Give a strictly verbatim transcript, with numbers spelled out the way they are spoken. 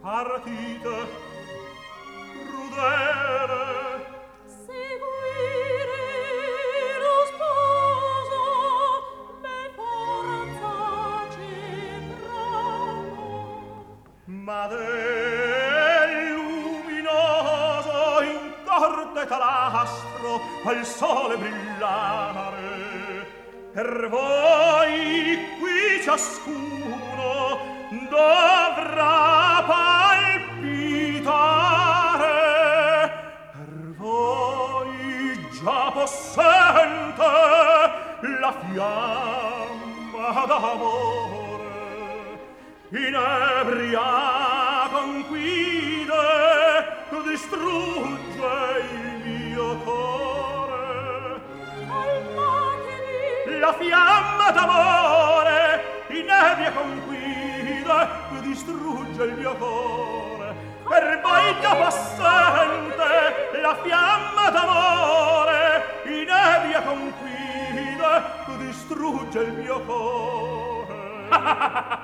partite crudele seguire lo sposo me forza cembrano ma del luminoso in corte talastro al sole brillare per voi qui ciascuno dovrà palpitare per voi già possente la fiamma d'amore inebria conquide distrugge il mio cuore calmatevi la fiamma d'amore inebria conquide distrugge il mio cuore per voi già possente la fiamma d'amore inebria conquide distrugge il mio cuore